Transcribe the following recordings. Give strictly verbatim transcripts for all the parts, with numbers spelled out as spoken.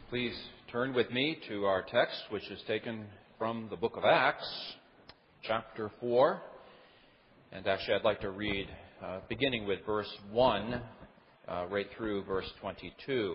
Please turn with me to our text, which is taken from the book of Acts, chapter four. And actually, I'd like to read, uh, beginning with verse one, uh, right through verse twenty-two.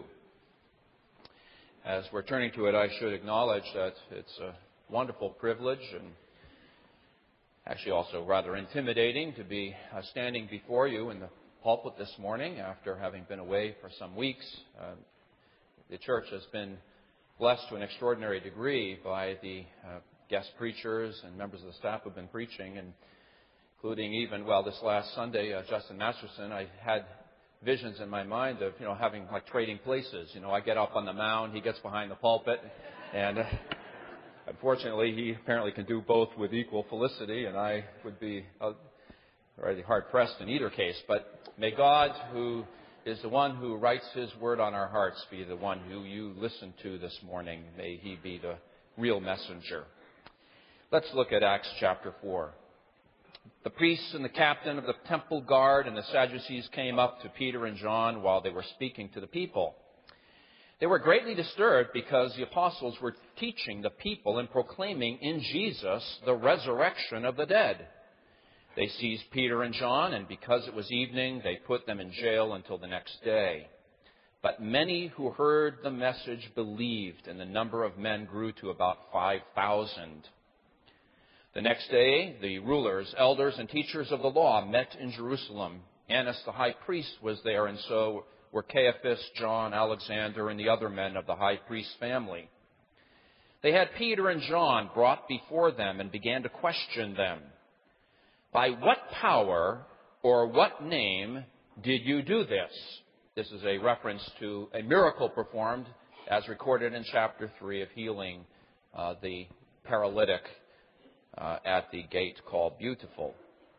As we're turning to it, I should acknowledge that it's a wonderful privilege and actually also rather intimidating to be uh, standing before you in the pulpit this morning after having been away for some weeks. Uh, The church has been blessed to an extraordinary degree by the uh, guest preachers and members of the staff who have been preaching, and including even, well, this last Sunday, uh, Justin Masterson. I had visions in my mind of, you know, having like trading places. You know, I get up on the mound, he gets behind the pulpit, and uh, unfortunately, he apparently can do both with equal felicity, and I would be uh, really hard-pressed in either case. But may God, who is the one who writes His word on our hearts, be the one who you listen to this morning. May He be the real messenger. Let's look at Acts chapter four. The priests and the captain of the temple guard and the Sadducees came up to Peter and John while they were speaking to the people. They were greatly disturbed because the apostles were teaching the people and proclaiming in Jesus the resurrection of the dead. They seized Peter and John, and because it was evening, they put them in jail until the next day. But many who heard the message believed, and the number of men grew to about five thousand. The next day, the rulers, elders, and teachers of the law met in Jerusalem. Annas the high priest was there, and so were Caiaphas, John, Alexander, and the other men of the high priest's family. They had Peter and John brought before them and began to question them. By what power or what name did you do this? This is a reference to a miracle performed as recorded in chapter three of healing uh, the paralytic uh, at the gate called Beautiful.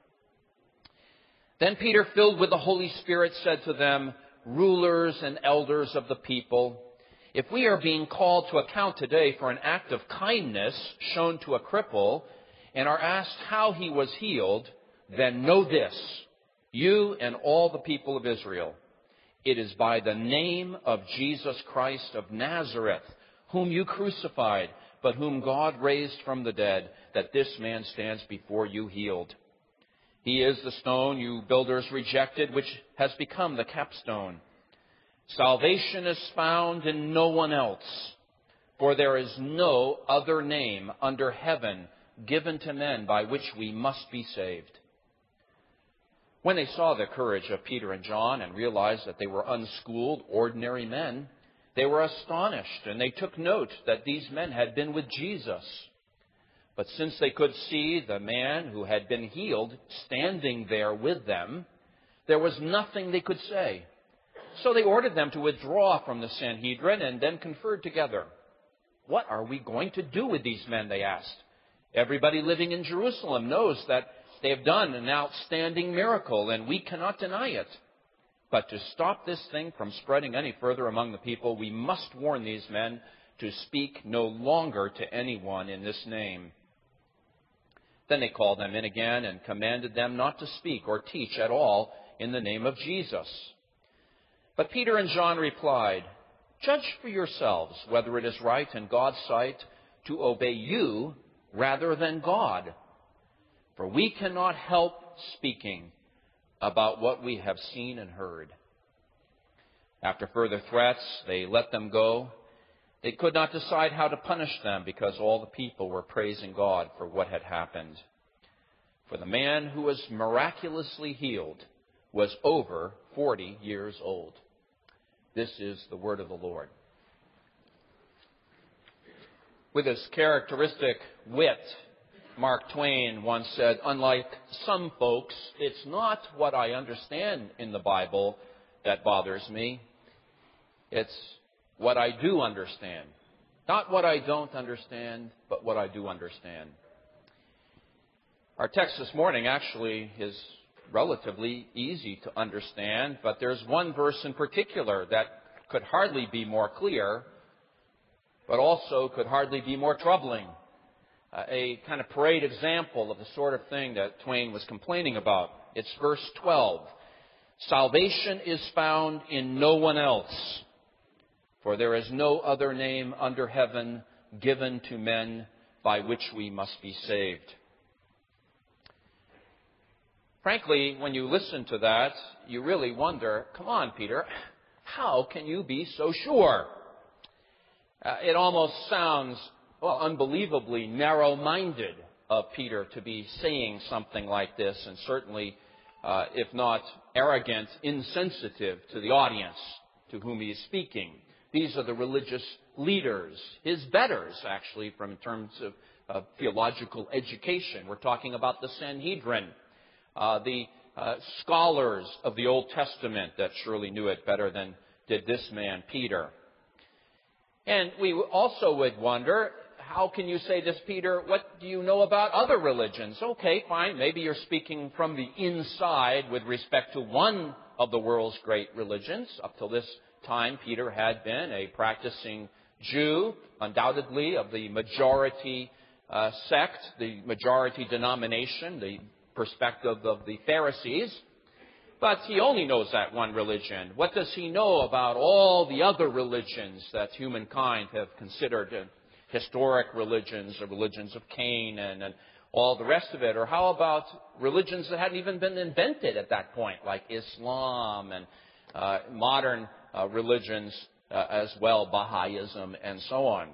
Then Peter, filled with the Holy Spirit, said to them, "Rulers and elders of the people, if we are being called to account today for an act of kindness shown to a cripple, and are asked how he was healed, then know this, you and all the people of Israel. It is by the name of Jesus Christ of Nazareth, whom you crucified, but whom God raised from the dead, that this man stands before you healed. He is the stone you builders rejected, which has become the capstone. Salvation is found in no one else, for there is no other name under heaven given to men by which we must be saved." When they saw the courage of Peter and John and realized that they were unschooled, ordinary men, they were astonished, and they took note that these men had been with Jesus. But since they could see the man who had been healed standing there with them, there was nothing they could say. So they ordered them to withdraw from the Sanhedrin and then conferred together. "What are we going to do with these men?" they asked. "Everybody living in Jerusalem knows that they have done an outstanding miracle, and we cannot deny it. But to stop this thing from spreading any further among the people, we must warn these men to speak no longer to anyone in this name." Then they called them in again and commanded them not to speak or teach at all in the name of Jesus. But Peter and John replied, "Judge for yourselves whether it is right in God's sight to obey you rather than God. For we cannot help speaking about what we have seen and heard." After further threats, they let them go. They could not decide how to punish them because all the people were praising God for what had happened. For the man who was miraculously healed was over forty years old. This is the word of the Lord. With his characteristic wit, Mark Twain once said, "Unlike some folks, it's not what I understand in the Bible that bothers me. It's what I do understand. Not what I don't understand, but what I do understand." Our text this morning actually is relatively easy to understand, but there's one verse in particular that could hardly be more clear, but also could hardly be more troubling. Uh, a kind of parade example of the sort of thing that Twain was complaining about. It's verse twelve. "Salvation is found in no one else, for there is no other name under heaven given to men by which we must be saved. Frankly, when you listen to that, you really wonder, come on, Peter, how can you be so sure? Uh, it almost sounds, well, unbelievably narrow-minded of Peter to be saying something like this, and certainly, uh, if not arrogant, insensitive to the audience to whom he is speaking. These are the religious leaders, his betters, actually, from in terms of uh, theological education. We're talking about the Sanhedrin, uh, the uh, scholars of the Old Testament that surely knew it better than did this man, Peter. And we also would wonder, how can you say this, Peter? What do you know about other religions? Okay, fine. Maybe you're speaking from the inside with respect to one of the world's great religions. Up till this time, Peter had been a practicing Jew, undoubtedly of the majority uh, sect, the majority denomination, the perspective of the Pharisees. But he only knows that one religion. What does he know about all the other religions that humankind have considered uh, historic religions, the religions of Cain and, and all the rest of it? Or how about religions that hadn't even been invented at that point, like Islam and uh, modern uh, religions uh, as well, Baha'ism and so on?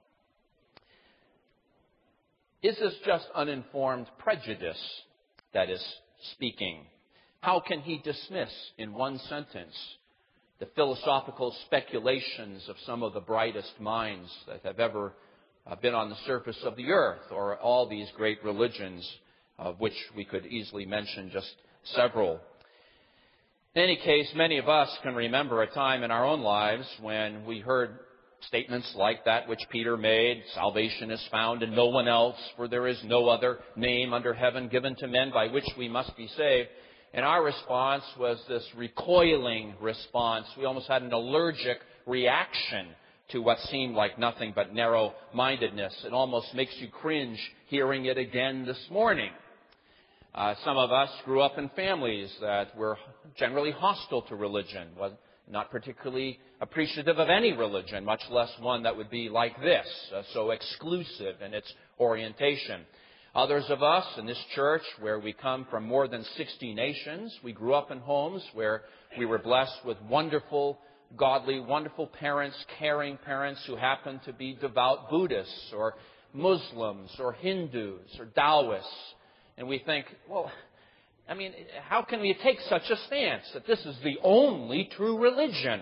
Is this just uninformed prejudice that is speaking? How can he dismiss in one sentence the philosophical speculations of some of the brightest minds that have ever uh, been on the surface of the earth, or all these great religions, of which we could easily mention just several? In any case, many of us can remember a time in our own lives when we heard statements like that which Peter made, salvation is found in no one else, for there is no other name under heaven given to men by which we must be saved. And our response was this recoiling response. We almost had an allergic reaction to what seemed like nothing but narrow-mindedness. It almost makes you cringe hearing it again this morning. Uh, some of us grew up in families that were generally hostile to religion, was not particularly appreciative of any religion, much less one that would be like this, uh, so exclusive in its orientation. Others of us in this church, where we come from more than sixty nations, we grew up in homes where we were blessed with wonderful, godly, wonderful parents, caring parents who happened to be devout Buddhists or Muslims or Hindus or Taoists. And we think, well, I mean, how can we take such a stance that this is the only true religion?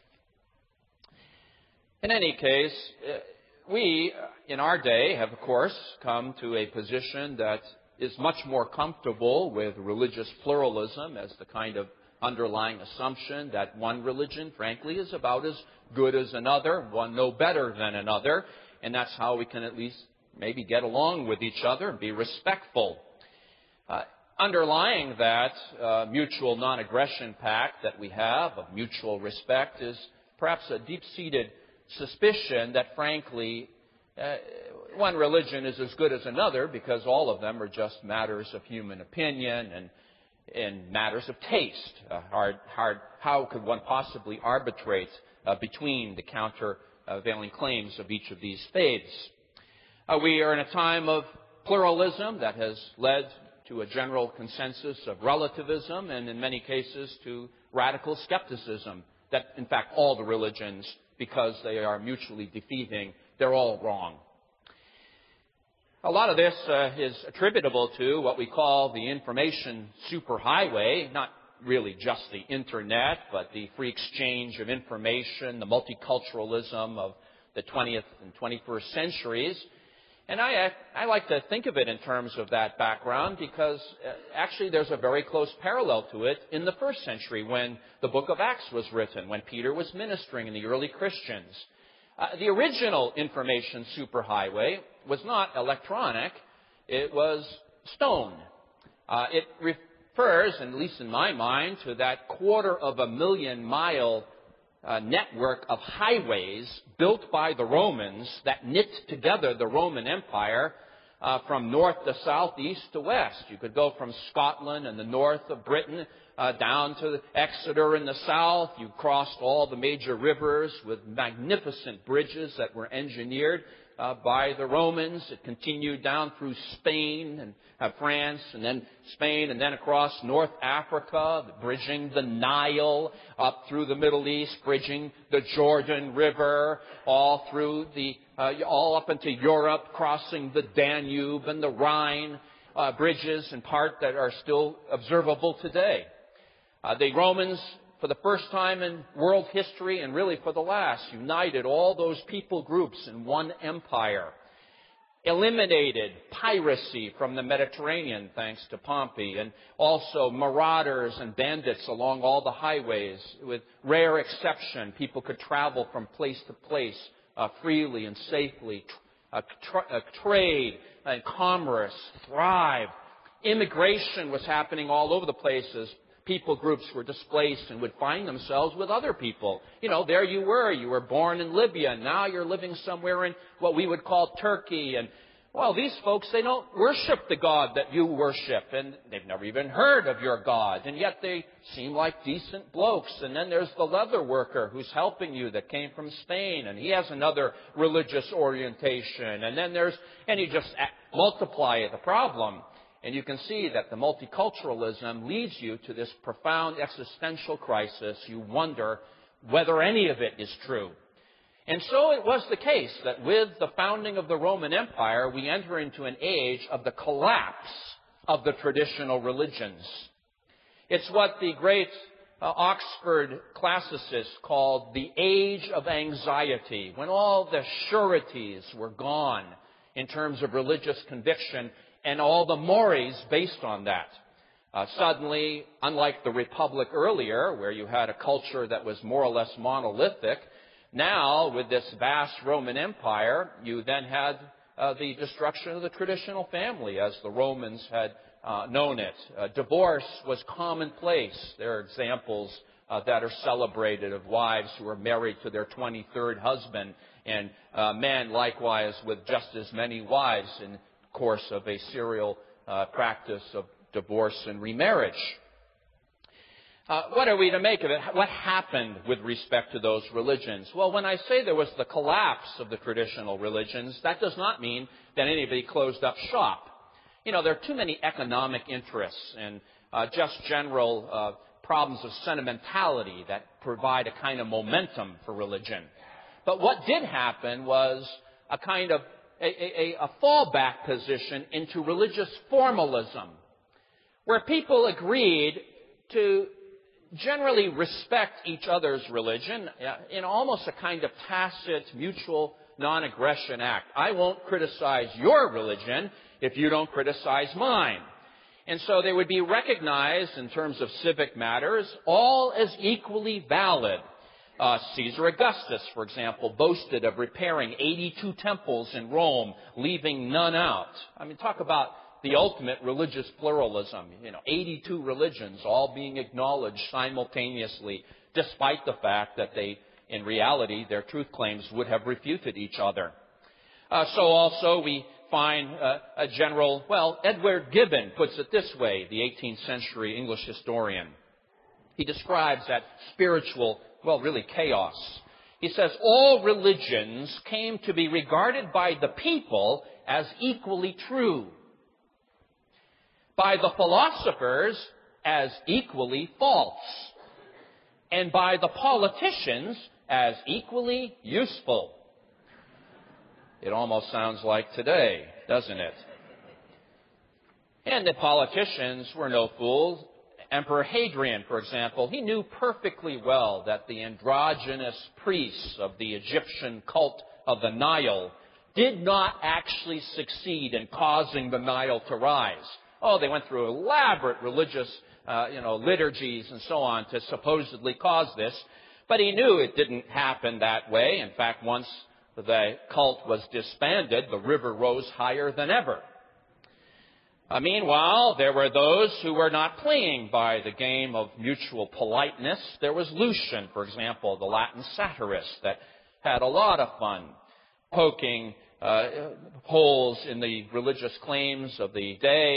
In any case, we, in our day, have, of course, come to a position that is much more comfortable with religious pluralism as the kind of underlying assumption that one religion, frankly, is about as good as another, one no better than another, and that's how we can at least maybe get along with each other and be respectful. Uh, underlying that uh, mutual non-aggression pact that we have of mutual respect is perhaps a deep-seated suspicion that, frankly, uh, one religion is as good as another because all of them are just matters of human opinion and, and matters of taste. Uh, hard, hard, how could one possibly arbitrate uh, between the countervailing claims of each of these faiths? Uh, we are in a time of pluralism that has led to a general consensus of relativism and, in many cases, to radical skepticism that, in fact, all the religions, because they are mutually defeating, they're all wrong. A lot of this uh, is attributable to what we call the information superhighway, not really just the Internet, but the free exchange of information, the multiculturalism of the twentieth and twenty-first centuries. And I, I like to think of it in terms of that background because uh, actually there's a very close parallel to it in the first century when the book of Acts was written, when Peter was ministering in the early Christians. Uh, the original information superhighway was not electronic, it was stone. Uh, it refers, at least in my mind, to that quarter of a million mile Uh, network of highways built by the Romans that knit together the Roman Empire uh, from north to south, east to west. You could go from Scotland and the north of Britain uh, down to Exeter in the south. You crossed all the major rivers with magnificent bridges that were engineered uh, by the Romans. It continued down through Spain and uh, France, and then Spain, and then across North Africa, bridging the Nile up through the Middle East, bridging the Jordan River, all through the, uh, all up into Europe, crossing the Danube and the Rhine, uh, bridges in part that are still observable today. Uh, the Romans, for the first time in world history, and really for the last, united all those people groups in one empire. Eliminated piracy from the Mediterranean, thanks to Pompey, and also marauders and bandits along all the highways. With rare exception, people could travel from place to place uh, freely and safely. Uh, tra- uh, trade and commerce thrived. Immigration was happening all over the places. People groups were displaced and would find themselves with other people. You know, there you were. You were born in Libya. Now you're living somewhere in what we would call Turkey. And, well, these folks, they don't worship the God that you worship. And they've never even heard of your God. And yet they seem like decent blokes. And then there's the leather worker who's helping you that came from Spain. And he has another religious orientation. And then there's, and you just multiply the problem. And you can see that the multiculturalism leads you to this profound existential crisis. You wonder whether any of it is true. And so it was the case that with the founding of the Roman Empire, we enter into an age of the collapse of the traditional religions. It's what the great uh, Oxford classicist called the age of anxiety, when all the sureties were gone in terms of religious conviction, and all the mores based on that. Uh, suddenly, unlike the Republic earlier, where you had a culture that was more or less monolithic, now, with this vast Roman Empire, you then had uh, the destruction of the traditional family as the Romans had uh, known it. Uh, divorce was commonplace. There are examples uh, that are celebrated of wives who were married to their twenty-third husband, and uh, men likewise with just as many wives in course of a serial uh, practice of divorce and remarriage. Uh, what are we to make of it? What happened with respect to those religions? Well, when I say there was the collapse of the traditional religions, that does not mean that anybody closed up shop. You know, there are too many economic interests and uh, just general uh, problems of sentimentality that provide a kind of momentum for religion. But what did happen was a kind of A, a, a fallback position into religious formalism, where people agreed to generally respect each other's religion in almost a kind of tacit, mutual non-aggression act. I won't criticize your religion if you don't criticize mine. And so they would be recognized in terms of civic matters all as equally valid. Uh, Caesar Augustus, for example, boasted of repairing eighty-two temples in Rome, leaving none out. I mean, talk about the ultimate religious pluralism. You know, eighty-two religions all being acknowledged simultaneously, despite the fact that they, in reality, their truth claims would have refuted each other. Uh, so also we find uh, a general, well, Edward Gibbon puts it this way, the eighteenth century English historian. He describes that spiritual well, really chaos. He says, all religions came to be regarded by the people as equally true, by the philosophers as equally false, and by the politicians as equally useful. It almost sounds like today, doesn't it? And the politicians were no fools. Emperor Hadrian, for example, he knew perfectly well that the androgynous priests of the Egyptian cult of the Nile did not actually succeed in causing the Nile to rise. Oh, they went through elaborate religious, uh, you know, liturgies and so on to supposedly cause this, but he knew it didn't happen that way. In fact, once the cult was disbanded, the river rose higher than ever. Uh, meanwhile, there were those who were not playing by the game of mutual politeness. There was Lucian, for example, the Latin satirist, that had a lot of fun poking uh, holes in the religious claims of the day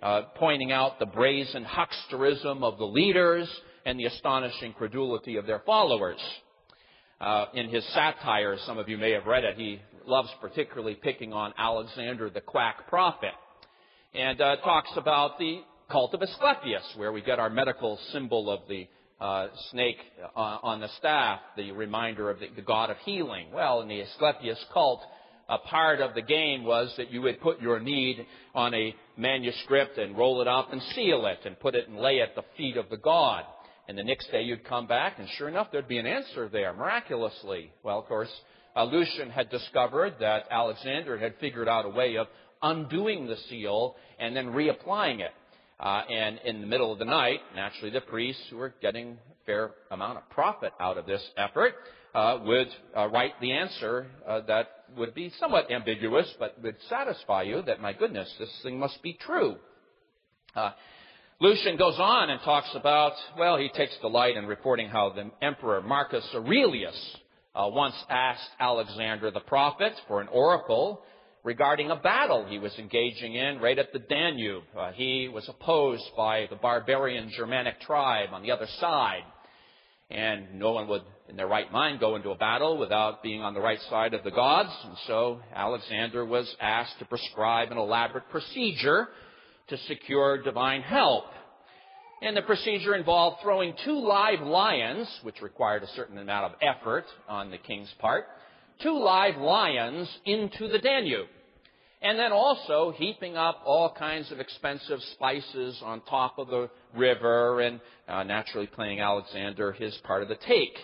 uh, pointing out the brazen hucksterism of the leaders and the astonishing credulity of their followers. Uh, in his satire, some of you may have read it, he loves particularly picking on Alexander the quack prophet, and uh, talks about the cult of Asclepius, where we get our medical symbol of the uh, snake uh, on the staff, the reminder of the, the god of healing. Well, in the Asclepius cult, a part of the game was that you would put your need on a manuscript and roll it up and seal it and put it and lay at the feet of the god. And the next day you'd come back, and sure enough, there'd be an answer there, miraculously. Well, of course, uh, Lucian had discovered that Alexander had figured out a way of undoing the seal and then reapplying it. Uh, and in the middle of the night, naturally the priests, who were getting a fair amount of profit out of this effort, uh, would uh, write the answer uh, that would be somewhat ambiguous, but would satisfy you that, my goodness, this thing must be true. Uh, Lucian goes on and talks about, well, he takes delight in reporting how the emperor Marcus Aurelius uh, once asked Alexander the prophet for an oracle regarding a battle he was engaging in right at the Danube. Uh, he was opposed by the barbarian Germanic tribe on the other side. And no one would, in their right mind, go into a battle without being on the right side of the gods. And so Alexander was asked to prescribe an elaborate procedure to secure divine help. And the procedure involved throwing two live lions, which required a certain amount of effort on the king's part, two live lions into the Danube. And then also heaping up all kinds of expensive spices on top of the river and uh, naturally playing Alexander his part of the take.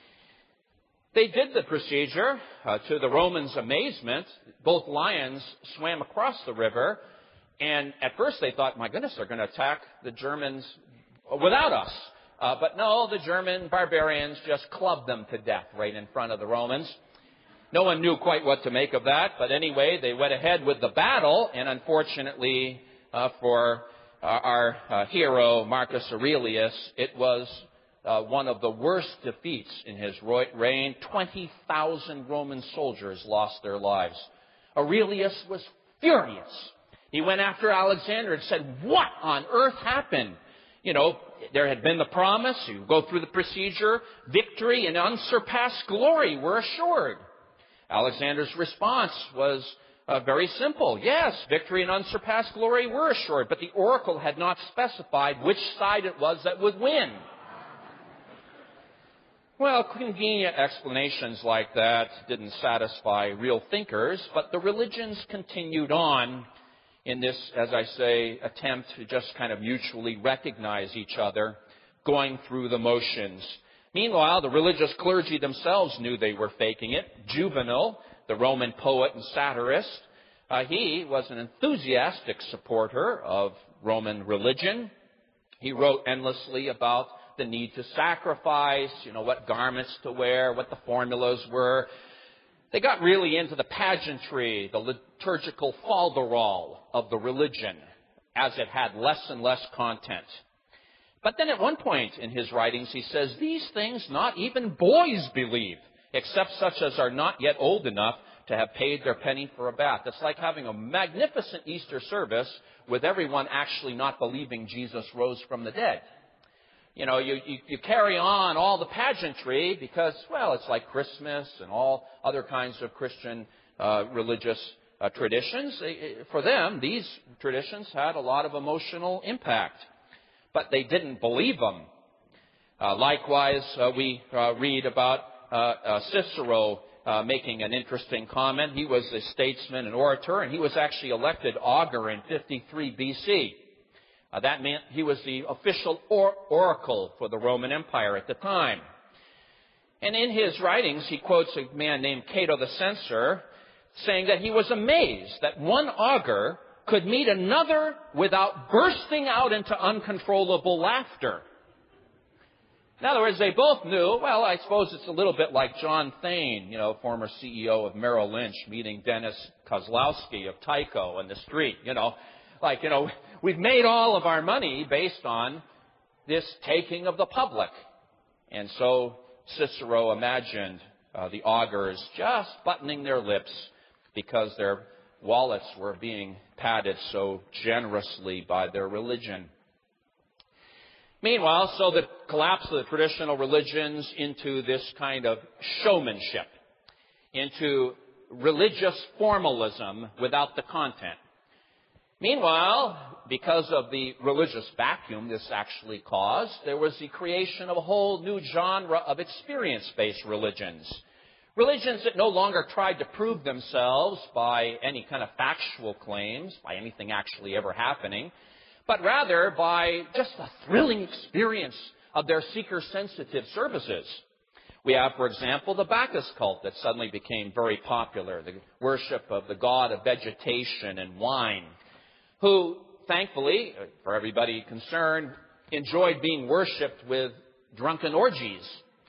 They did the procedure. Uh, to the Romans' amazement, both lions swam across the river. And at first they thought, my goodness, they're going to attack the Germans without us. Uh, but no, the German barbarians just clubbed them to death right in front of the Romans. No one knew quite what to make of that. But anyway, they went ahead with the battle. And unfortunately uh, for uh, our uh, hero, Marcus Aurelius, it was uh, one of the worst defeats in his reign. twenty thousand Roman soldiers lost their lives. Aurelius was furious. He went after Alexander and said, what on earth happened? You know, there had been the promise, you go through the procedure, victory and unsurpassed glory were assured. Alexander's response was uh, very simple. Yes, victory and unsurpassed glory were assured, but the oracle had not specified which side it was that would win. Well, convenient explanations like that didn't satisfy real thinkers, but the religions continued on in this, as I say, attempt to just kind of mutually recognize each other, going through the motions. Meanwhile, the religious clergy themselves knew they were faking it. Juvenal, the Roman poet and satirist, uh, he was an enthusiastic supporter of Roman religion. He wrote endlessly about the need to sacrifice, you know, what garments to wear, what the formulas were. They got really into the pageantry, the liturgical falderall of the religion, as it had less and less content. But then at one point in his writings, he says, these things not even boys believe, except such as are not yet old enough to have paid their penny for a bath. It's like having a magnificent Easter service with everyone actually not believing Jesus rose from the dead. You know, you, you, you carry on all the pageantry because, well, it's like Christmas and all other kinds of Christian uh, religious uh, traditions. For them, these traditions had a lot of emotional impact, but they didn't believe them. Uh, likewise, uh, we uh, read about uh, uh, Cicero uh, making an interesting comment. He was a statesman and orator, and he was actually elected augur in fifty-three B C Uh, that meant he was the official or- oracle for the Roman Empire at the time. And in his writings, he quotes a man named Cato the Censor, saying that he was amazed that one augur could meet another without bursting out into uncontrollable laughter. In other words, they both knew, well, I suppose it's a little bit like John Thane, you know, former C E O of Merrill Lynch, meeting Dennis Kozlowski of Tyco in the street, you know. Like, you know, we've made all of our money based on this taking of the public. And so Cicero imagined uh, the augurs just buttoning their lips because their wallets were being padded so generously by their religion. Meanwhile, so the collapse of the traditional religions into this kind of showmanship, into religious formalism without the content. Meanwhile, because of the religious vacuum this actually caused, there was the creation of a whole new genre of experience-based religions. Religions that no longer tried to prove themselves by any kind of factual claims, by anything actually ever happening, but rather by just the thrilling experience of their seeker-sensitive services. We have, for example, the Bacchus cult that suddenly became very popular, the worship of the god of vegetation and wine, who, thankfully, for everybody concerned, enjoyed being worshipped with drunken orgies.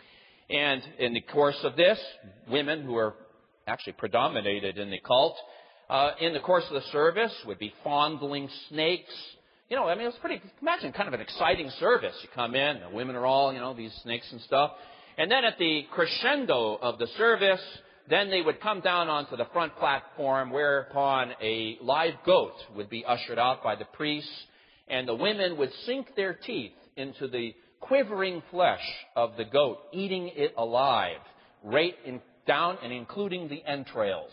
And in the course of this, women who were actually predominated in the cult, uh, in the course of the service would be fondling snakes. You know, I mean, it was pretty, imagine kind of an exciting service. You come in, the women are all, you know, these snakes and stuff. And then at the crescendo of the service, then they would come down onto the front platform, whereupon a live goat would be ushered out by the priests, and the women would sink their teeth into the quivering flesh of the goat, eating it alive, right in, down and including the entrails.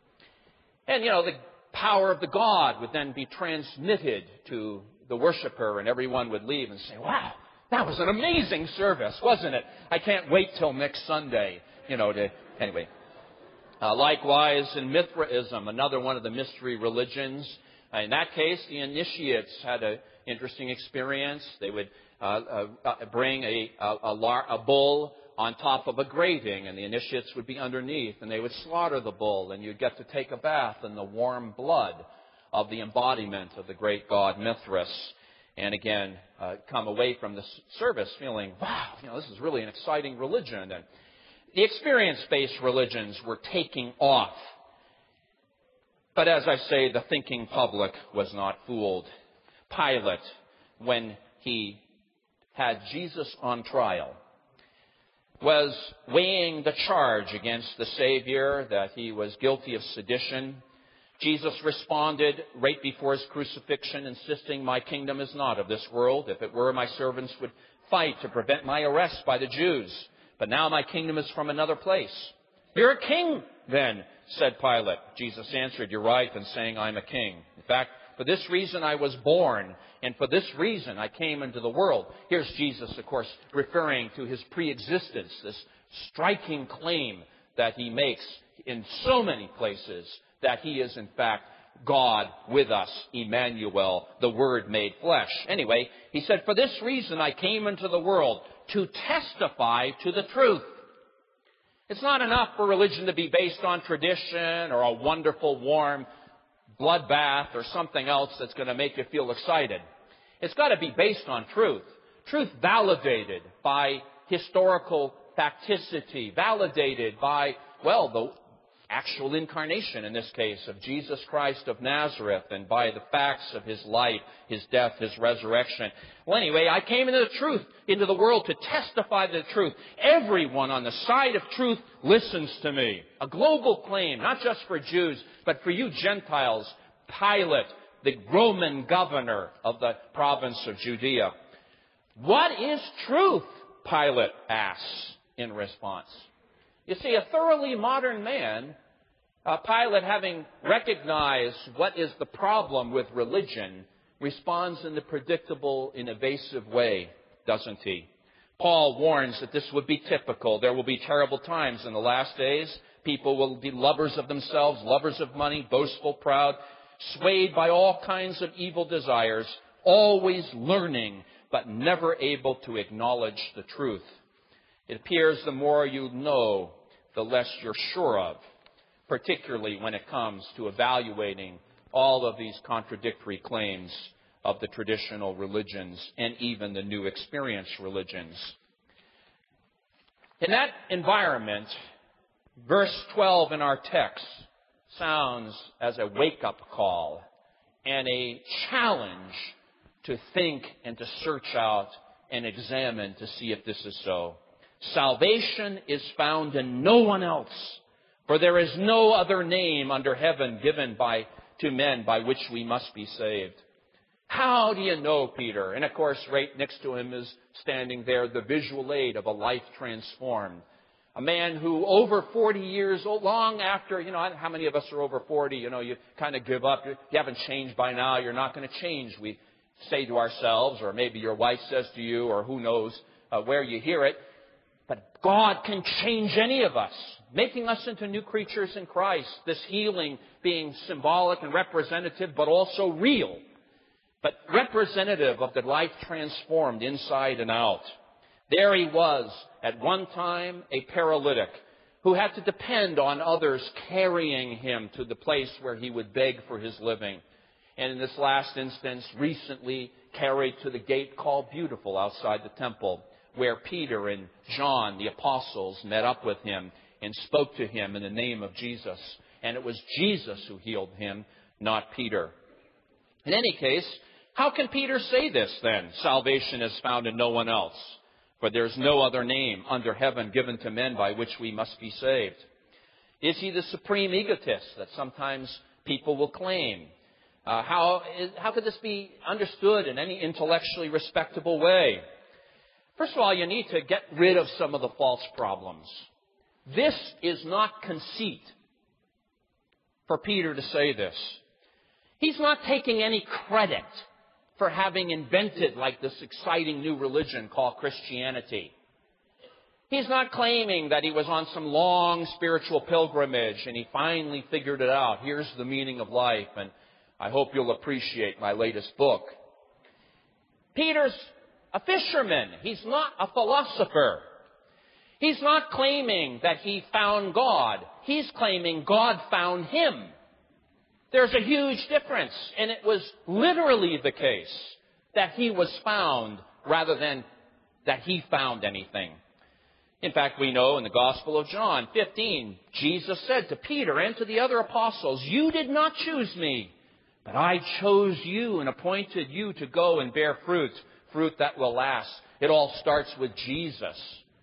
And, you know, the power of the god would then be transmitted to the worshiper, and everyone would leave and say, wow, that was an amazing service, wasn't it? I can't wait till next Sunday, you know, to, anyway. Uh, likewise, in Mithraism, another one of the mystery religions, uh, in that case, the initiates had an interesting experience. They would uh, uh, uh, bring a, a, a, lar- a bull on top of a grating, and the initiates would be underneath, and they would slaughter the bull, and you'd get to take a bath in the warm blood of the embodiment of the great god Mithras. And again, uh, come away from the service feeling, wow, you know, this is really an exciting religion. And the experience-based religions were taking off. But as I say, the thinking public was not fooled. Pilate, when he had Jesus on trial, was weighing the charge against the Savior that he was guilty of sedition. Jesus responded right before his crucifixion, insisting, my kingdom is not of this world. If it were, my servants would fight to prevent my arrest by the Jews. But now my kingdom is from another place. You're a king, then, said Pilate. Jesus answered, you're right in saying I'm a king. In fact, for this reason I was born, and for this reason I came into the world. Here's Jesus, of course, referring to his pre-existence, this striking claim that he makes in so many places that he is, in fact, God with us, Emmanuel, the Word made flesh. Anyway, he said, for this reason I came into the world, to testify to the truth. It's not enough for religion to be based on tradition or a wonderful, warm bloodbath or something else that's going to make you feel excited. It's got to be based on truth. Truth validated by historical facticity, validated by, well, the actual incarnation, in this case, of Jesus Christ of Nazareth, and by the facts of his life, his death, his resurrection. Well, anyway, I came into the truth, into the world to testify to the truth. Everyone on the side of truth listens to me. A global claim, not just for Jews, but for you Gentiles. Pilate, the Roman governor of the province of Judea. What is truth? Pilate asks in response. You see, a thoroughly modern man, uh, Pilate, having recognized what is the problem with religion, responds in the predictable and evasive way, doesn't he? Paul warns that this would be typical. There will be terrible times in the last days. People will be lovers of themselves, lovers of money, boastful, proud, swayed by all kinds of evil desires, always learning, but never able to acknowledge the truth. It appears the more you know, the less you're sure of, particularly when it comes to evaluating all of these contradictory claims of the traditional religions and even the new experience religions. In that environment, verse twelve in our text sounds as a wake-up call and a challenge to think and to search out and examine to see if this is so. Salvation is found in no one else, For there is no other name under heaven given by to men by which we must be saved. How do you know, Peter? And of course, right next to him is standing there the visual aid of a life transformed. A man who over forty years, long after, you know, how many of us are over forty? You know, you kind of give up. You haven't changed by now. You're not going to change, we say to ourselves, or maybe your wife says to you, or who knows uh, where you hear it. But God can change any of us, making us into new creatures in Christ. This healing being symbolic and representative, but also real. But representative of the life transformed inside and out. There he was, at one time, a paralytic who had to depend on others carrying him to the place where he would beg for his living. And in this last instance, recently carried to the gate called Beautiful outside the temple, where Peter and John, the apostles, met up with him and spoke to him in the name of Jesus. And it was Jesus who healed him, not Peter. In any case, how can Peter say this then? Salvation is found in no one else, for there is no other name under heaven given to men by which we must be saved. Is he the supreme egotist that sometimes people will claim? Uh, how, is, how could this be understood in any intellectually respectable way? First of all, you need to get rid of some of the false problems. This is not conceit for Peter to say this. He's not taking any credit for having invented like this exciting new religion called Christianity. He's not claiming that he was on some long spiritual pilgrimage and he finally figured it out. Here's the meaning of life, and I hope you'll appreciate my latest book. Peter's a fisherman. He's not a philosopher. He's not claiming that he found God. He's claiming God found him. There's a huge difference, and it was literally the case that he was found rather than that he found anything. In fact, we know in the Gospel of John fifteen, Jesus said to Peter and to the other apostles, "You did not choose me, but I chose you and appointed you to go and bear fruit, fruit that will last." It all starts with Jesus.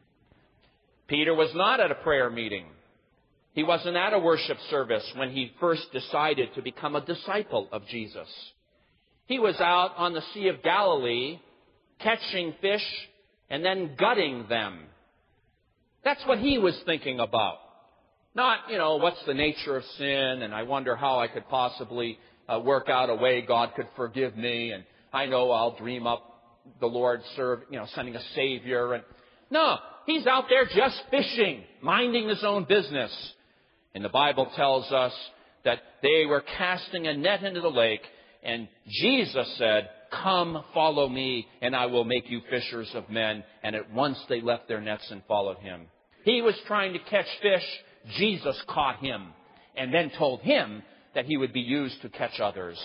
Peter was not at a prayer meeting. He wasn't at a worship service when he first decided to become a disciple of Jesus. He was out on the Sea of Galilee, catching fish and then gutting them. That's what he was thinking about. Not, you know, what's the nature of sin, and I wonder how I could possibly uh, work out a way God could forgive me, and I know I'll dream up the Lord serve, you know, sending a Savior. And no, he's out there just fishing, minding his own business. And the Bible tells us that they were casting a net into the lake, and Jesus said, "Come, follow me, and I will make you fishers of men." And at once they left their nets and followed him. He was trying to catch fish. Jesus caught him and then told him that he would be used to catch others.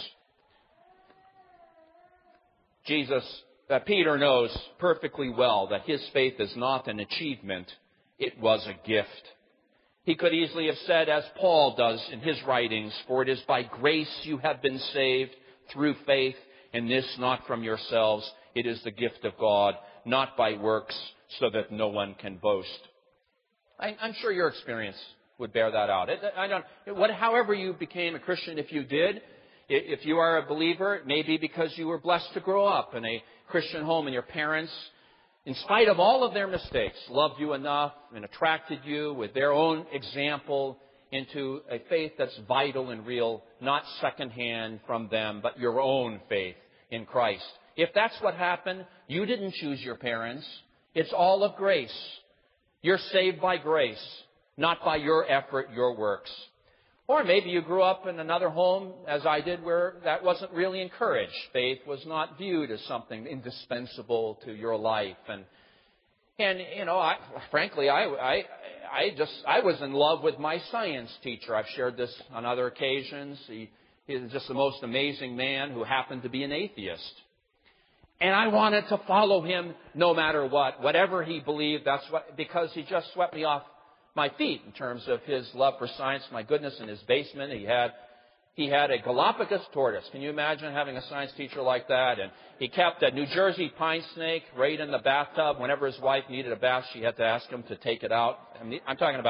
Jesus, uh, Peter knows perfectly well that his faith is not an achievement. It was a gift. He could easily have said, as Paul does in his writings, "For it is by grace you have been saved through faith, and this not from yourselves. It is the gift of God, not by works, so that no one can boast." I, I'm sure your experience would bear that out. It, I don't, what, however you became a Christian, if you did, if you are a believer, it may be because you were blessed to grow up in a Christian home and your parents, in spite of all of their mistakes, loved you enough and attracted you with their own example into a faith that's vital and real, not secondhand from them, but your own faith in Christ. If that's what happened, you didn't choose your parents. It's all of grace. You're saved by grace, not by your effort, your works. Or maybe you grew up in another home, as I did, where that wasn't really encouraged. Faith was not viewed as something indispensable to your life. And, and you know, I, frankly, I, I, I just, I was in love with my science teacher. I've shared this on other occasions. He, he was just the most amazing man who happened to be an atheist. And I wanted to follow him no matter what. Whatever he believed, that's what, because he just swept me off my feet in terms of his love for science. My goodness, in his basement he had he had a Galapagos tortoise. Can you imagine having a science teacher like that? And he kept a New Jersey pine snake right in the bathtub. Whenever his wife needed a bath, she had to ask him to take it out. I mean, I'm talking about an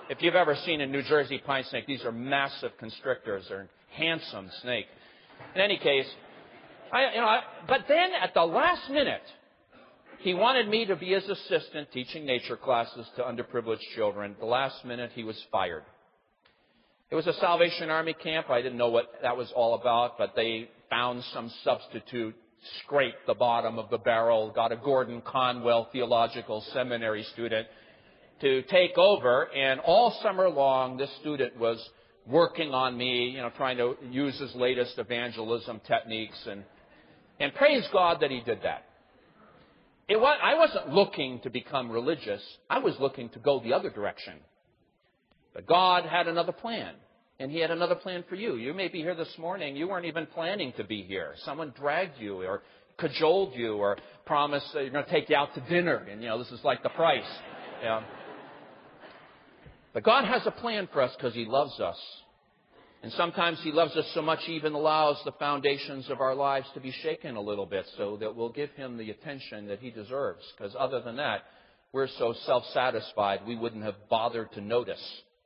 If you've ever seen a New Jersey pine snake, these are massive constrictors. They're a handsome snake. In any case, I, you know, I, but then at the last minute, he wanted me to be his assistant teaching nature classes to underprivileged children. At the last minute, he was fired. It was a Salvation Army camp. I didn't know what that was all about, but they found some substitute, scraped the bottom of the barrel, got a Gordon Conwell Theological Seminary student to take over, and all summer long, this student was working on me, you know, trying to use his latest evangelism techniques, and and praise God that he did that. It was, I wasn't looking to become religious. I was looking to go the other direction. But God had another plan, and He had another plan for you. You may be here this morning. You weren't even planning to be here. Someone dragged you or cajoled you or promised that you're going to take you out to dinner, and, you know, this is like the price. You know. But God has a plan for us because He loves us. And sometimes He loves us so much He even allows the foundations of our lives to be shaken a little bit so that we'll give Him the attention that He deserves. Because other than that, we're so self-satisfied we wouldn't have bothered to notice.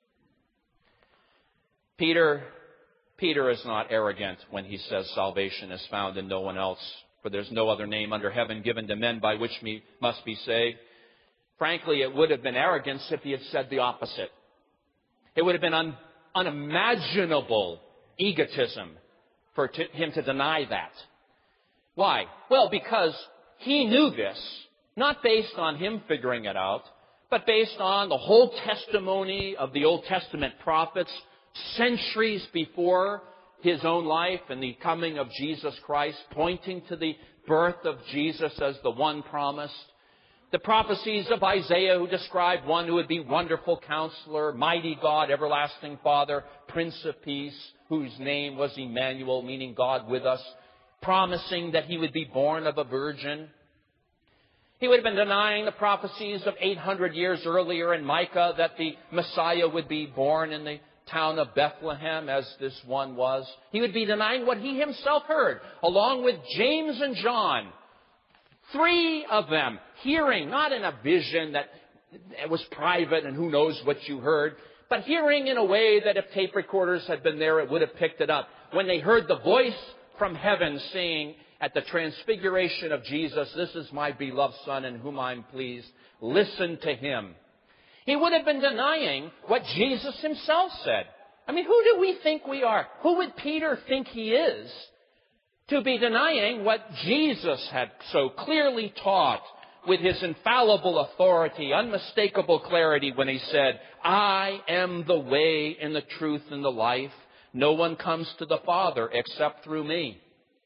Peter, Peter is not arrogant when he says salvation is found in no one else, for there's no other name under heaven given to men by which we must be saved. Frankly, it would have been arrogance if he had said the opposite. It would have been un, unimaginable egotism for to, him to deny that. Why? Well, because he knew this, not based on him figuring it out, but based on the whole testimony of the Old Testament prophets centuries before his own life and the coming of Jesus Christ, pointing to the birth of Jesus as the one promised. The prophecies of Isaiah, who described one who would be Wonderful Counselor, Mighty God, Everlasting Father, Prince of Peace, whose name was Emmanuel, meaning God with us, promising that he would be born of a virgin. He would have been denying the prophecies of eight hundred years earlier in Micah that the Messiah would be born in the town of Bethlehem, as this one was. He would be denying what he himself heard, along with James and John. Three of them hearing, not in a vision that it was private and who knows what you heard, but hearing in a way that if tape recorders had been there, it would have picked it up. When they heard the voice from heaven saying at the transfiguration of Jesus, "This is my beloved Son in whom I'm pleased. Listen to him." He would have been denying what Jesus himself said. I mean, who do we think we are? Who would Peter think he is to be denying what Jesus had so clearly taught with his infallible authority, unmistakable clarity when he said, "I am the way and the truth and the life. No one comes to the Father except through me."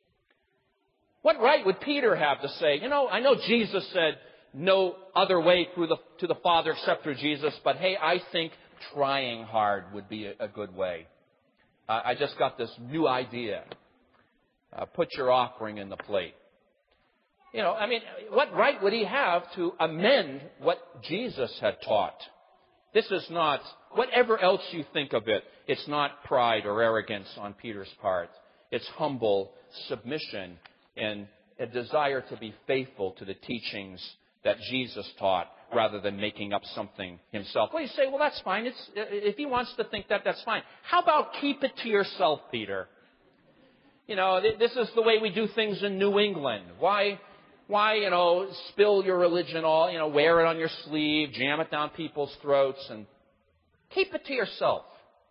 What right would Peter have to say, you know, I know Jesus said no other way through the, to the Father except through Jesus, but hey, I think trying hard would be a, a good way. Uh, I just got this new idea. Uh, put your offering in the plate. You know, I mean, what right would he have to amend what Jesus had taught? This is not, whatever else you think of it, it's not pride or arrogance on Peter's part. It's humble submission and a desire to be faithful to the teachings that Jesus taught rather than making up something himself. Well, you say, well, that's fine. It's, if he wants to think that, that's fine. How about keep it to yourself, Peter? You know, this is the way we do things in New England. Why, why, you know, spill your religion all, you know, wear it on your sleeve, jam it down people's throats, and keep it to yourself?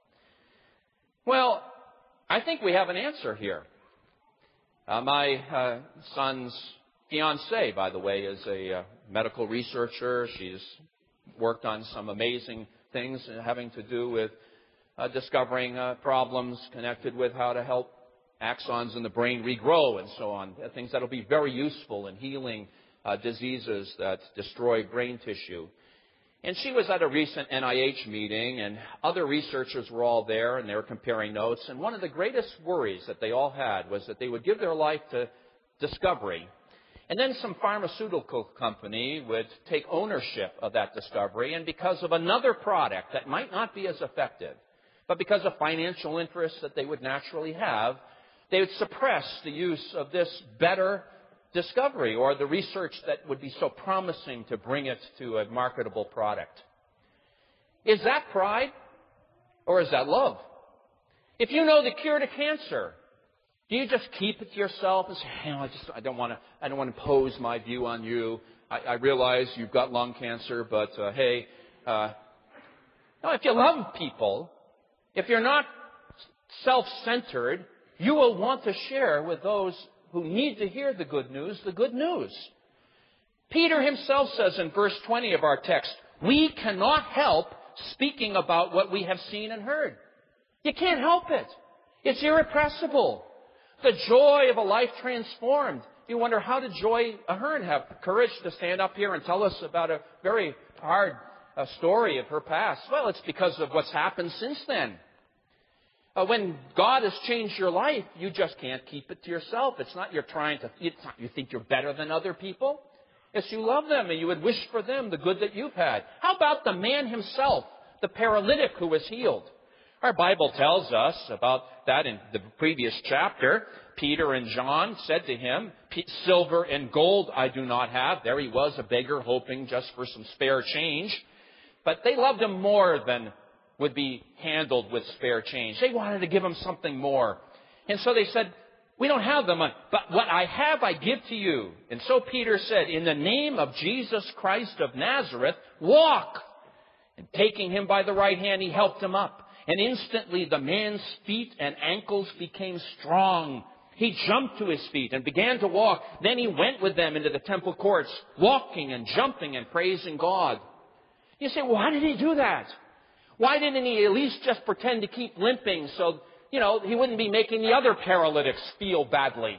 Well, I think we have an answer here. Uh, my uh, son's fiancée, by the way, is a uh, medical researcher. She's worked on some amazing things having to do with uh, discovering uh, problems connected with how to help axons in the brain regrow and so on, things that will be very useful in healing uh, diseases that destroy brain tissue. And she was at a recent N I H meeting, and other researchers were all there, and they were comparing notes. And one of the greatest worries that they all had was that they would give their life to discovery, and then some pharmaceutical company would take ownership of that discovery, and because of another product that might not be as effective, but because of financial interests that they would naturally have, they would suppress the use of this better discovery or the research that would be so promising to bring it to a marketable product. Is that pride or is that love? If you know the cure to cancer, do you just keep it to yourself and say, hey, I just I don't want to I don't want to impose my view on you. I, I realize you've got lung cancer, but uh, hey, uh, no. If you love people, if you're not self-centered, you will want to share with those who need to hear the good news the good news. Peter himself says in verse twenty of our text, we cannot help speaking about what we have seen and heard. You can't help it. It's irrepressible. The joy of a life transformed. You wonder, how did Joy Ahern have courage to stand up here and tell us about a very hard uh, story of her past? Well, it's because of what's happened since then. Uh, when God has changed your life, you just can't keep it to yourself. It's not you're trying to, it's not you think you're better than other people. It's you love them and you would wish for them the good that you've had. How about the man himself, the paralytic who was healed? Our Bible tells us about that in the previous chapter. Peter and John said to him, silver and gold I do not have. There he was, a beggar, hoping just for some spare change. But they loved him more than would be handled with spare change. They wanted to give him something more. And so they said, we don't have the money, but what I have I give to you. And so Peter said, in the name of Jesus Christ of Nazareth, walk. And taking him by the right hand, he helped him up. And instantly the man's feet and ankles became strong. He jumped to his feet and began to walk. Then he went with them into the temple courts, walking and jumping and praising God. You say, well, why did he do that? Why didn't he at least just pretend to keep limping so, you know, he wouldn't be making the other paralytics feel badly?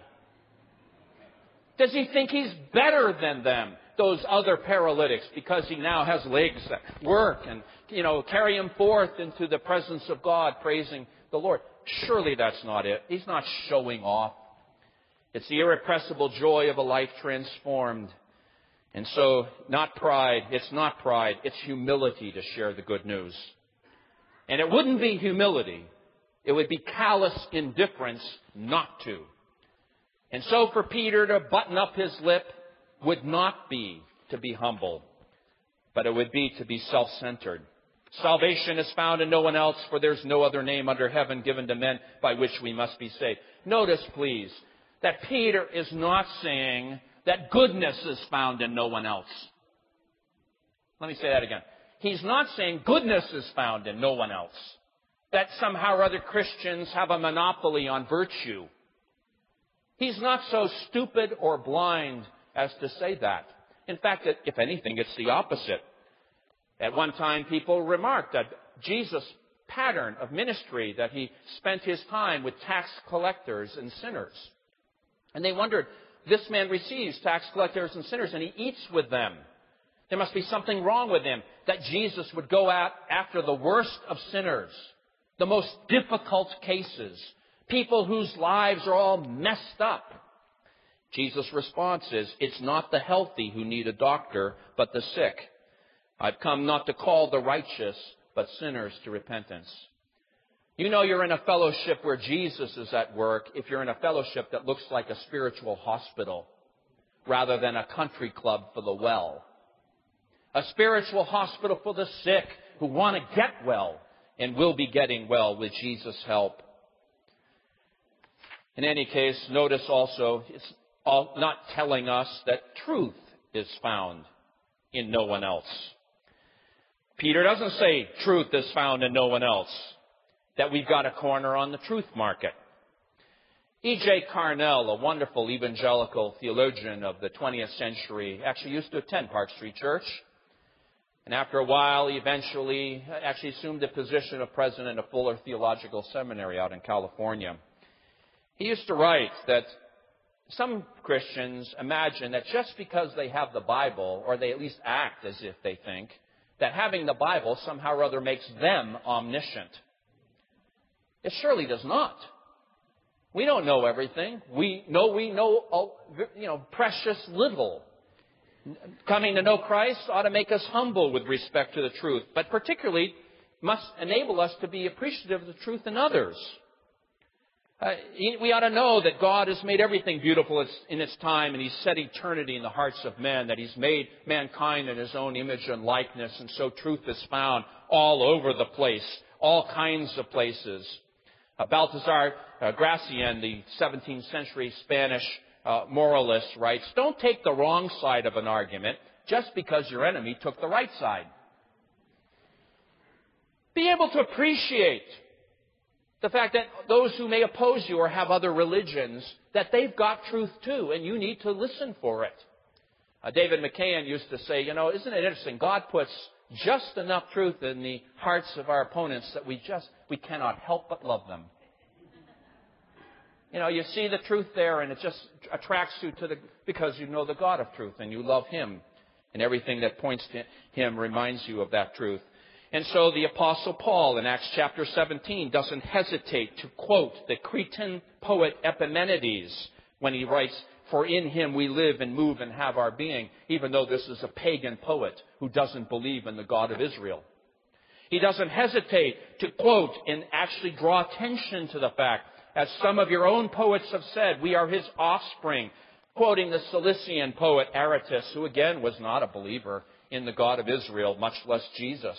Does he think he's better than them, those other paralytics, because he now has legs that work and, you know, carry him forth into the presence of God, praising the Lord? Surely that's not it. He's not showing off. It's the irrepressible joy of a life transformed. And so, not pride. It's not pride. It's humility to share the good news. And it wouldn't be humility. It would be callous indifference not to. And so for Peter to button up his lip would not be to be humble, but it would be to be self-centered. Salvation is found in no one else, for there's no other name under heaven given to men by which we must be saved. Notice, please, that Peter is not saying that goodness is found in no one else. Let me say that again. He's not saying goodness is found in no one else. That somehow or other Christians have a monopoly on virtue. He's not so stupid or blind as to say that. In fact, if anything, it's the opposite. At one time, people remarked that Jesus' pattern of ministry, that he spent his time with tax collectors and sinners. And they wondered, this man receives tax collectors and sinners, and he eats with them. There must be something wrong with him, that Jesus would go out after the worst of sinners, the most difficult cases, people whose lives are all messed up. Jesus' response is, it's not the healthy who need a doctor, but the sick. I've come not to call the righteous, but sinners to repentance. You know you're in a fellowship where Jesus is at work if you're in a fellowship that looks like a spiritual hospital rather than a country club for the well. A spiritual hospital for the sick who want to get well and will be getting well with Jesus' help. In any case, notice also, it's all not telling us that truth is found in no one else. Peter doesn't say truth is found in no one else, that we've got a corner on the truth market. E J Carnell, a wonderful evangelical theologian of the twentieth century, actually used to attend Park Street Church. And after a while, he eventually actually assumed the position of president of Fuller Theological Seminary out in California. He used to write that some Christians imagine that just because they have the Bible, or they at least act as if they think, that having the Bible somehow or other makes them omniscient. It surely does not. We don't know everything. We know we know, you know, precious little. Coming to know Christ ought to make us humble with respect to the truth, but particularly must enable us to be appreciative of the truth in others. Uh, we ought to know that God has made everything beautiful in its time, and He's set eternity in the hearts of men, that He's made mankind in His own image and likeness, and so truth is found all over the place, all kinds of places. Uh, Baltasar uh, Gracian, the seventeenth century Spanish uh, moralist, writes, "Don't take the wrong side of an argument just because your enemy took the right side. Be able to appreciate the fact that those who may oppose you or have other religions, that they've got truth too, and you need to listen for it." Uh, David McCann used to say, you know, isn't it interesting? God puts just enough truth in the hearts of our opponents that we just, we cannot help but love them. You know, you see the truth there and it just attracts you to the, because you know the God of truth and you love Him. And everything that points to Him reminds you of that truth. And so the Apostle Paul in Acts chapter seventeen doesn't hesitate to quote the Cretan poet Epimenides when he writes, "For in Him we live and move and have our being," even though this is a pagan poet who doesn't believe in the God of Israel. He doesn't hesitate to quote and actually draw attention to the fact, as some of your own poets have said, we are His offspring, quoting the Cilician poet Aratus, who again was not a believer in the God of Israel, much less Jesus.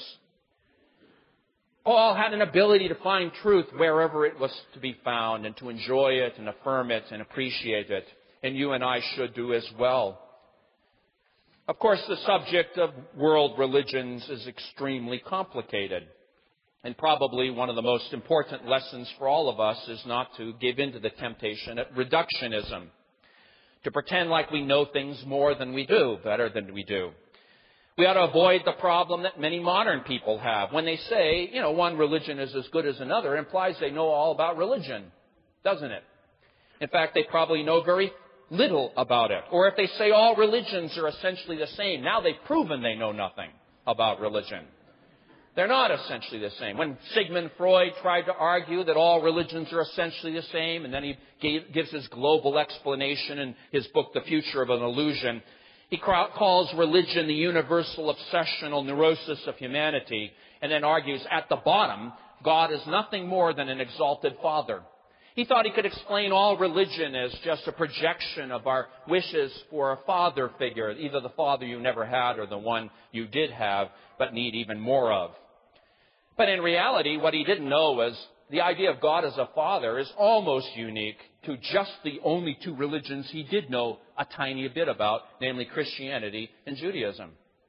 Paul had an ability to find truth wherever it was to be found and to enjoy it and affirm it and appreciate it. And you and I should do as well. Of course, the subject of world religions is extremely complicated. And probably one of the most important lessons for all of us is not to give in to the temptation at reductionism, to pretend like we know things more than we do, better than we do. We ought to avoid the problem that many modern people have. When they say, you know, one religion is as good as another, it implies they know all about religion, doesn't it? In fact, they probably know very little about it. Or if they say all religions are essentially the same, now they've proven they know nothing about religion. They're not essentially the same. When Sigmund Freud tried to argue that all religions are essentially the same, and then he gave, gives his global explanation in his book, The Future of an Illusion, he calls religion the universal obsessional neurosis of humanity, and then argues at the bottom, God is nothing more than an exalted Father. He thought he could explain all religion as just a projection of our wishes for a father figure, either the father you never had or the one you did have but need even more of. But in reality, what he didn't know was the idea of God as a father is almost unique to just the only two religions he did know a tiny bit about, namely Christianity and Judaism.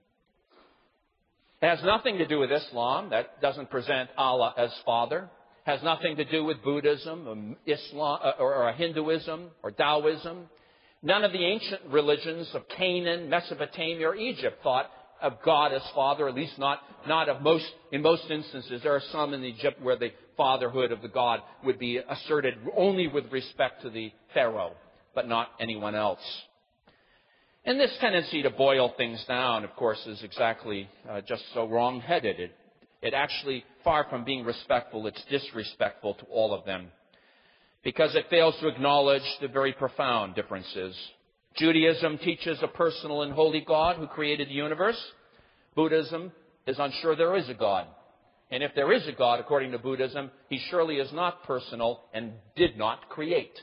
It has nothing to do with Islam. That doesn't present Allah as father. It has nothing to do with Buddhism or Islam or Hinduism or Taoism. None of the ancient religions of Canaan, Mesopotamia, or Egypt thought of God as father, at least not, not of most, in most instances. There are some in Egypt where the fatherhood of the God would be asserted only with respect to the pharaoh, but not anyone else. And this tendency to boil things down, of course, is exactly uh, just so wrong-headed. It, it actually, far from being respectful, it's disrespectful to all of them, because it fails to acknowledge the very profound differences. Judaism teaches a personal and holy God who created the universe. Buddhism is unsure there is a God. And if there is a God, according to Buddhism, He surely is not personal and did not create.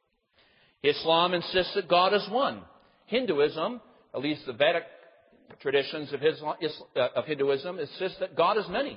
Islam insists that God is one. Hinduism, at least the Vedic traditions of, Islam, of Hinduism, insist that God is many.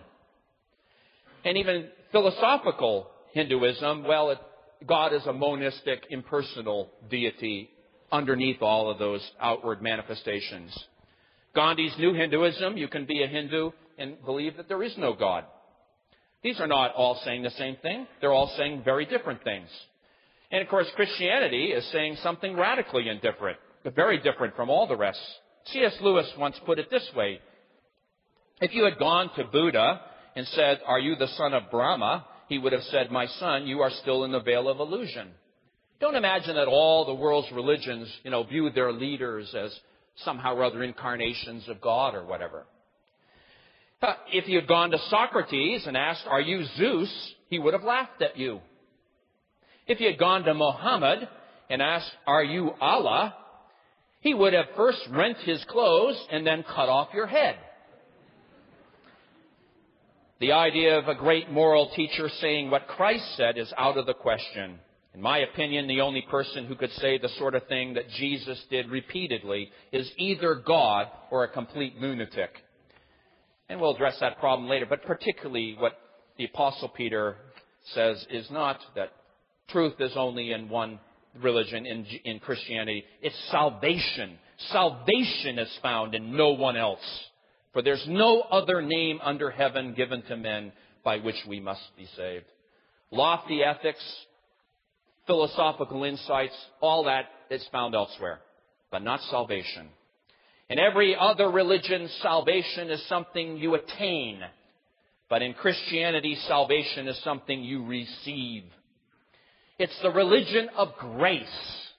And even philosophical Hinduism, well, it, God is a monistic, impersonal deity underneath all of those outward manifestations. Gandhi's New Hinduism, you can be a Hindu and believe that there is no God. These are not all saying the same thing. They're all saying very different things. And of course, Christianity is saying something radically indifferent, but very different from all the rest. C S Lewis once put it this way: if you had gone to Buddha and said, "Are you the son of Brahma?" he would have said, "My son, you are still in the veil of illusion." Don't imagine that all the world's religions, you know, view their leaders as somehow or other incarnations of God or whatever. Uh, if you had gone to Socrates and asked, "Are you Zeus?" he would have laughed at you. If you had gone to Muhammad and asked, "Are you Allah?" he would have first rent his clothes and then cut off your head. The idea of a great moral teacher saying what Christ said is out of the question. In my opinion, the only person who could say the sort of thing that Jesus did repeatedly is either God or a complete lunatic. And we'll address that problem later. But particularly what the Apostle Peter says is not that truth is only in one religion, in, in Christianity. It's salvation. Salvation is found in no one else. For there's no other name under heaven given to men by which we must be saved. Lofty ethics, philosophical insights, all that is found elsewhere, but not salvation. In every other religion, salvation is something you attain. But in Christianity, salvation is something you receive. It's the religion of grace.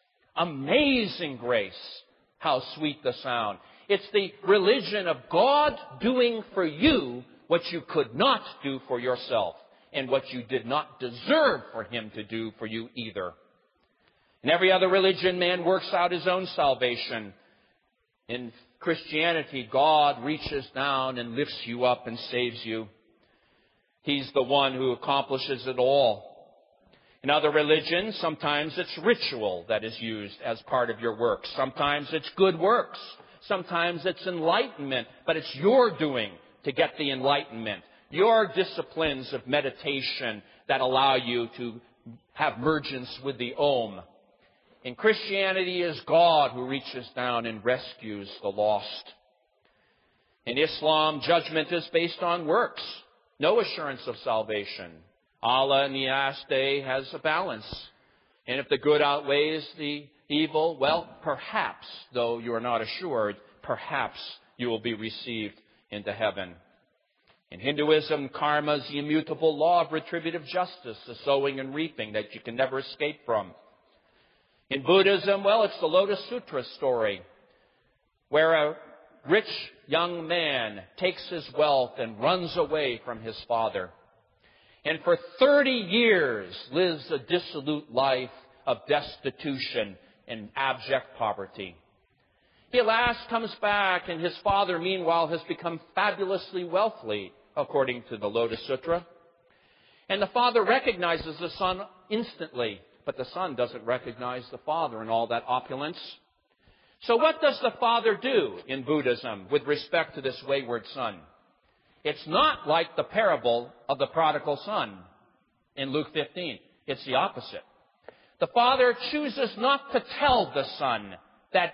Amazing grace. How sweet the sound. It's the religion of God doing for you what you could not do for yourself, and what you did not deserve for Him to do for you either. In every other religion, man works out his own salvation. In Christianity, God reaches down and lifts you up and saves you. He's the one who accomplishes it all. In other religions, sometimes it's ritual that is used as part of your works. Sometimes it's good works. Sometimes it's enlightenment, but it's your doing to get the enlightenment. Your disciplines of meditation that allow you to have mergence with the Om. In Christianity, it is God who reaches down and rescues the lost. In Islam, judgment is based on works. No assurance of salvation. Allah in the last day has a balance. And if the good outweighs the evil, well, perhaps, though you are not assured, perhaps you will be received into heaven. In Hinduism, karma is the immutable law of retributive justice, the sowing and reaping that you can never escape from. In Buddhism, well, it's the Lotus Sutra story, where a rich young man takes his wealth and runs away from his father. And for thirty years lives a dissolute life of destitution and abject poverty. He at last comes back, and his father, meanwhile, has become fabulously wealthy, according to the Lotus Sutra. And the father recognizes the son instantly, but the son doesn't recognize the father in all that opulence. So what does the father do in Buddhism with respect to this wayward son? It's not like the parable of the prodigal son in Luke fifteen. It's the opposite. The father chooses not to tell the son that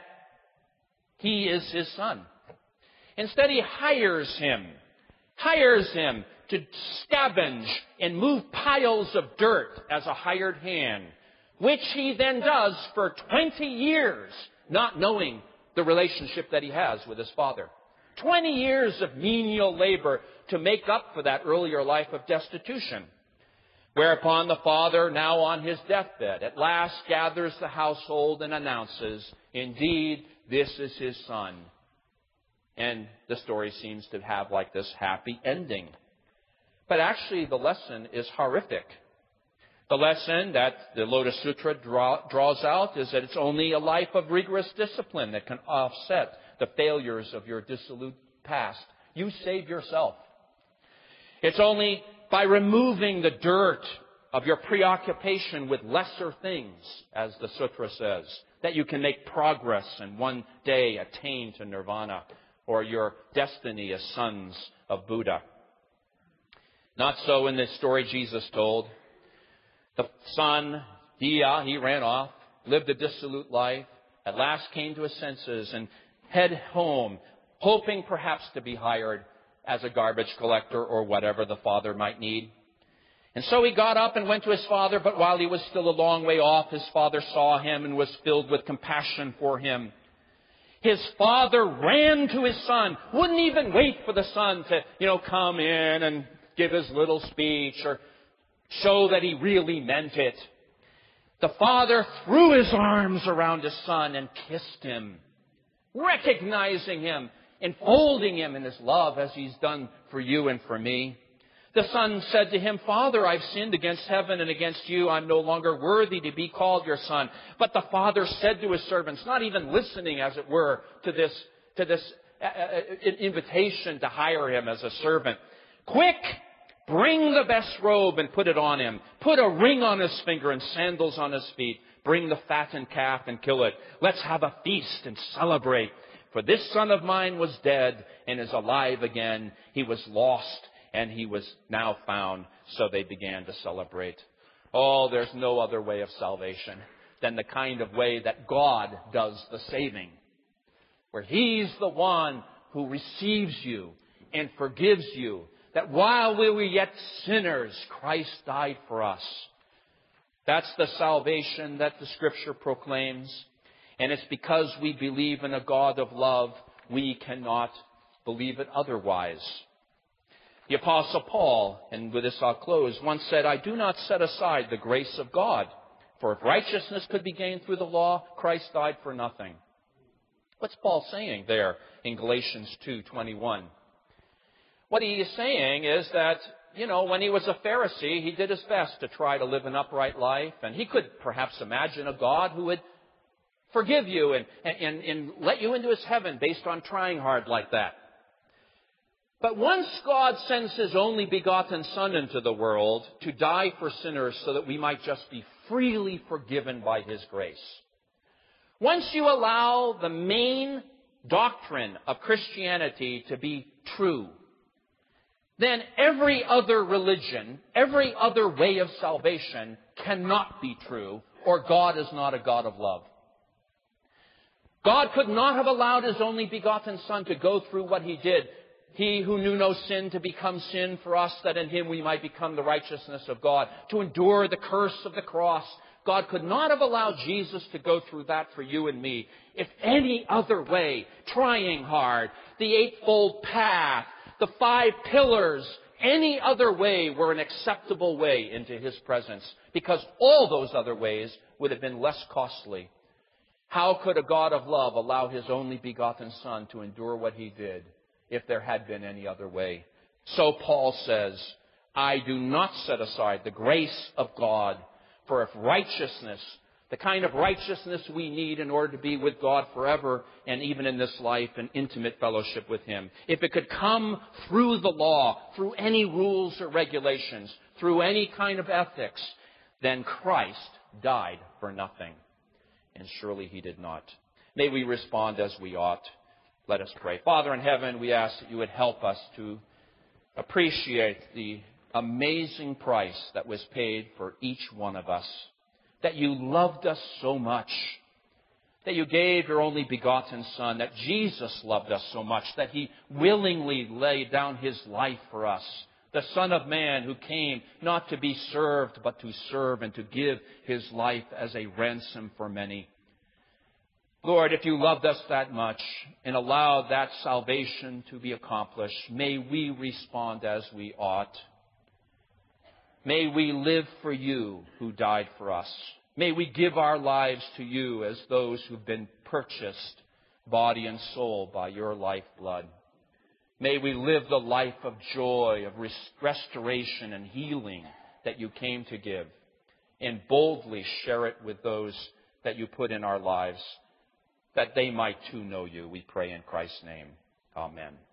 he is his son. Instead, he hires him, hires him to scavenge and move piles of dirt as a hired hand, which he then does for twenty years, not knowing the relationship that he has with his father. twenty years of menial labor to make up for that earlier life of destitution. Whereupon the father, now on his deathbed, at last gathers the household and announces, indeed, this is his son. And the story seems to have like this happy ending. But actually, the lesson is horrific. The lesson that the Lotus Sutra draw, draws out is that it's only a life of rigorous discipline that can offset the failures of your dissolute past. You save yourself. It's only by removing the dirt of your preoccupation with lesser things, as the Sutra says, that you can make progress and one day attain to nirvana or your destiny as sons of Buddha. Not so in the story Jesus told. The son, he, uh, he ran off, lived a dissolute life, at last came to his senses and head home, hoping perhaps to be hired as a garbage collector or whatever the father might need. And so he got up and went to his father, but while he was still a long way off, his father saw him and was filled with compassion for him. His father ran to his son, wouldn't even wait for the son to, you know, come in and give his little speech or show that he really meant it. The father threw his arms around his son and kissed him, recognizing him, enfolding him in his love as he's done for you and for me. The son said to him, Father, I've sinned against heaven and against you. I'm no longer worthy to be called your son. But the father said to his servants, not even listening, as it were, to this, to this uh, invitation to hire him as a servant, quick, bring the best robe and put it on him. Put a ring on his finger and sandals on his feet. Bring the fattened calf and kill it. Let's have a feast and celebrate. For this son of mine was dead and is alive again. He was lost and he was now found. So they began to celebrate. Oh, there's no other way of salvation than the kind of way that God does the saving, where He's the one who receives you and forgives you. That while we were yet sinners, Christ died for us. That's the salvation that the Scripture proclaims. And it's because we believe in a God of love, we cannot believe it otherwise. The Apostle Paul, and with this I'll close, once said, I do not set aside the grace of God. For if righteousness could be gained through the law, Christ died for nothing. What's Paul saying there in Galatians two twenty-one? What he is saying is that, you know, when he was a Pharisee, he did his best to try to live an upright life. And he could perhaps imagine a God who would forgive you and, and, and let you into His heaven based on trying hard like that. But once God sends His only begotten Son into the world to die for sinners so that we might just be freely forgiven by His grace, once you allow the main doctrine of Christianity to be true, then every other religion, every other way of salvation cannot be true, or God is not a God of love. God could not have allowed His only begotten Son to go through what He did. He who knew no sin to become sin for us, that in Him we might become the righteousness of God, to endure the curse of the cross. God could not have allowed Jesus to go through that for you and me if any other way, trying hard, the eightfold path, the five pillars, any other way were an acceptable way into His presence, because all those other ways would have been less costly. How could a God of love allow His only begotten Son to endure what He did if there had been any other way? So Paul says, I do not set aside the grace of God, for if righteousness, the kind of righteousness we need in order to be with God forever and even in this life in intimate fellowship with Him, if it could come through the law, through any rules or regulations, through any kind of ethics, then Christ died for nothing. And surely He did not. May we respond as we ought. Let us pray. Father in heaven, we ask that You would help us to appreciate the amazing price that was paid for each one of us. That You loved us so much. That You gave Your only begotten Son. That Jesus loved us so much that He willingly laid down His life for us. The Son of Man who came not to be served, but to serve and to give His life as a ransom for many. Lord, if You loved us that much and allowed that salvation to be accomplished, may we respond as we ought. May we live for You who died for us. May we give our lives to You as those who've been purchased, body and soul, by Your lifeblood. May we live the life of joy, of restoration and healing that You came to give, and boldly share it with those that You put in our lives, that they might too know You. We pray in Christ's name. Amen.